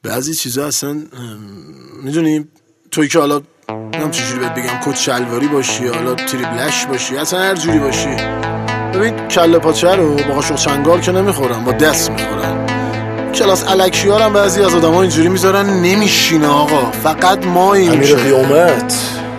بعضی چیزا اصلا میدونی توی که حالا نم چجوری بهت بگم، کت شلواری باشی، حالا تریبلش باشی، اصلا هر جوری باشی، ببین کله پاچه رو با قاشق چنگال که نمیخورن، با دست میخورن. کلاس الکی ها هم بعضی از آدم ها اینجوری میذارن نمیشینه آقا، فقط ما این امیر قیامت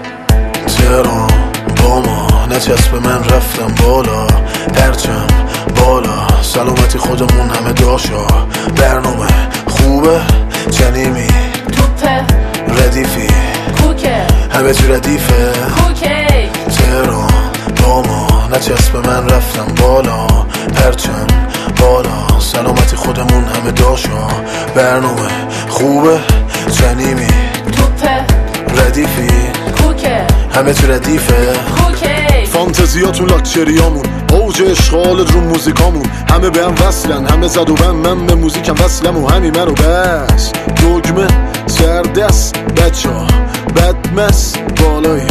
تهران با ما نچسب، من رفتم بالا پرچم بالا، سلامتی خودمون همه داشا، برنامه خوبه چنیمی توپه ردیفی کوکه همه چی ردیفه کوکی تهران با ما نچسب، من رفتم بالا پرچم بالا، سلامتی خودمون همه داشا، برنامه خوبه چنیمی توپه ردیفی کوکه همه چی ردیفه کوکی فانتزیاتون لاکچریامون، اوج اشغال رو موزیکامون، همه به هم وصلن، همه زد و بند، من به موزیکم وصلم و همین منو بس دگمه سردست بچه ها بدمست بالایی،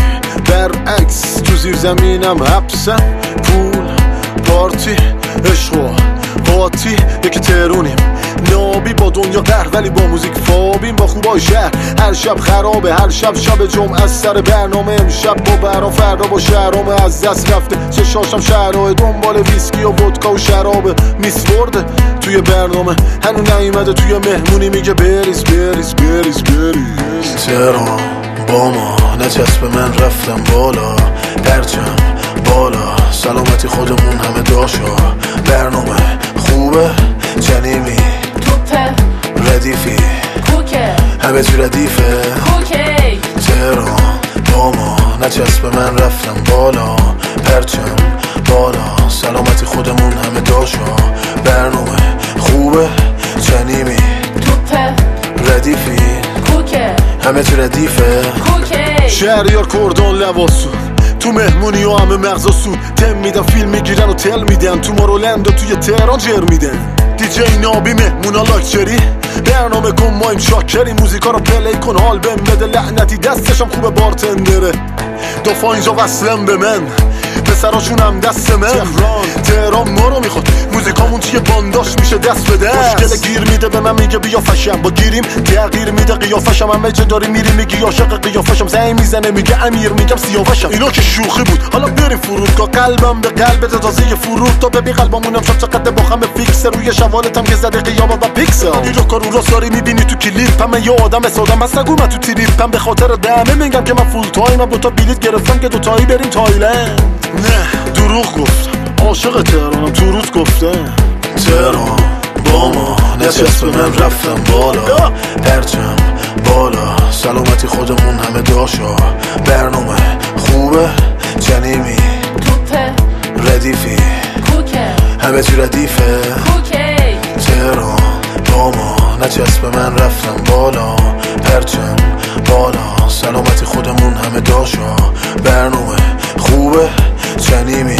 برعکس تو زیر زمینم حبسم، پول پارتی عشق و قاطی، یکی ترونیم نابی با دنیا قهر، ولی با موزیک فابیم، با خوبای شهر هر شب خرابه، هر شب شب جمعه از سر برنامه، امشب با برا فردا با شهرامه از دست رفته، چشاشم شهرهای دنبال ویسکی و ودکا و شرابه، میسورده توی برنامه هنو نیومده توی مهمونی، میگه بریز بریز بریز بریز تهران با ما نچسب، من رفتم بالا پرچم بالا، سلامتی خودمون همه داشا، برنامه خوبه چنیمی توپه ردیفی کوکه همه چی ردیفه کوکی تهران با ما نچسب، من رفتم بالا پرچم بالا، سلامتی خودمون همه داشا، برنامه خوبه چنیمی توپه ردیفی کوکه همه چی ردیفه کوکی شهریار کردان لواسون تو مهمونی و همه مغزا سون، تم میدن فیلم میگیرن و تل میدن، تو مارولند و توی تهران جر میدن، دیجی نابی مهمونا لاکچری، برنامه کن مایم شاکری، موزیکا رو پلی کن حال بهم بده، لعنتی دستشم خوبه بارتندره، دفعه اینجا وصلم به من پسراشون هم دست من، تهران ما رو میخواد، موزیکامون چیه بانداش میشه دست به دست، مشکل گیر میده به من میگه بیا فشم، با گیریم تغییر میده قیافشم، همه جا داری میری میگی عاشق قیافشم، زنگ میزنه میگه امیر میگم سیاوشم، اینا که شوخی بود حالا بریم فرودگاه، قلبم به قلبت تازه فرود تا ببین قلبمونم شب چقدر با هم فیکس، روی شوالتم که زده قیامت و پیکسل، رو کارو راست داری میبینی تو کلیپ، همه یه آدم سادم بس نگو من تو تریپم، به خاطر دمه میگم که من فول تایمم، دو تا بلیت گرفتم که دو تایی بریم تایلند، نه دروغ گفتم عاشق تهرانم، تو روز گفتم تهران با ما نچسب، من رفتم بالا پرچم بالا، سلامتی خودمون همه داشا، برنامه خوبه چنیمی توپه ردیفی کوکه همه چی ردیفه کوکی تهران با ما نچسب، من رفتم بالا پرچم بالا، سلامتی خودمون همه داشا، برنامه خوبه چنیمی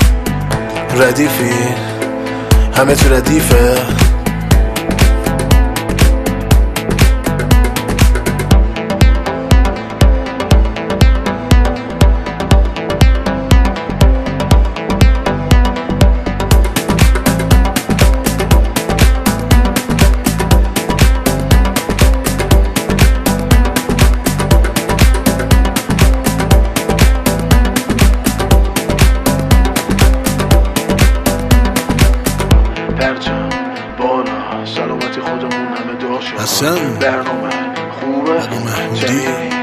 ردیفی همه چی ردیفه پرچم بالا، سلامتی خودمون همه داشا، حسن برنامه خوبه محمودی چنیمی